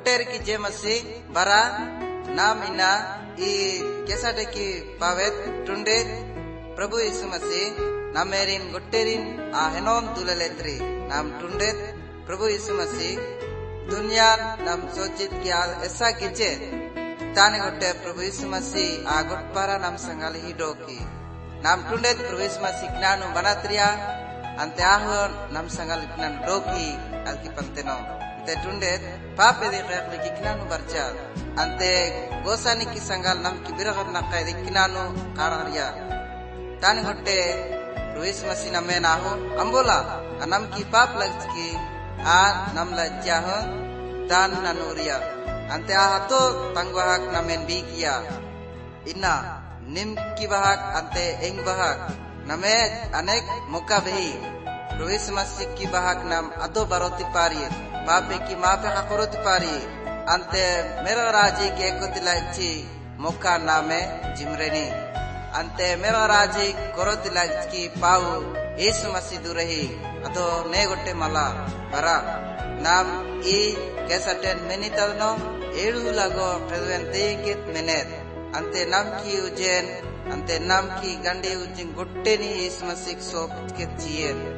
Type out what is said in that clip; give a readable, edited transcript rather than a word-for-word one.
gotter ki je masi bara nam ina I kesade ki pavet tunde Prabhu Yesu Masih namerin gotterin a henon tuleletri nam tundet Prabhu Yesu Masih dunia nam sojit ki esa kiche tane gotte Prabhu Yesu Masih a gotpara nam sangal hidoki nam tundet Prabhu Yesu Masih knanu banatria ante ahon nam sangal knan doki alki panteno ante tundet pape de rekli ki knanu barcha ante gosani ki sangal nam ki biragar nakai de knanu kararia tane gotte Prabhu Yesu Masih name naho ambola anam ki pap lagki a nam lajja ho dan nanuria ante ahato tangwahak namen bikia ina nim ki bahak ante eng bahak name anek moka behi Prabhu Yesu Masih ki bahak nam ado baroti pari pape ki maafe hakoroti pari ante mera raji ke kotilaichi moka name jimreni ante mera raji korotilaichi pau Yesu Masih durehi ado ne gotte mala bara nam I kesaten menitadno elu lago presente kit menet ante nam ki ujen ante nam ki gande ujin gotte ni Yesu Masih sop kit chien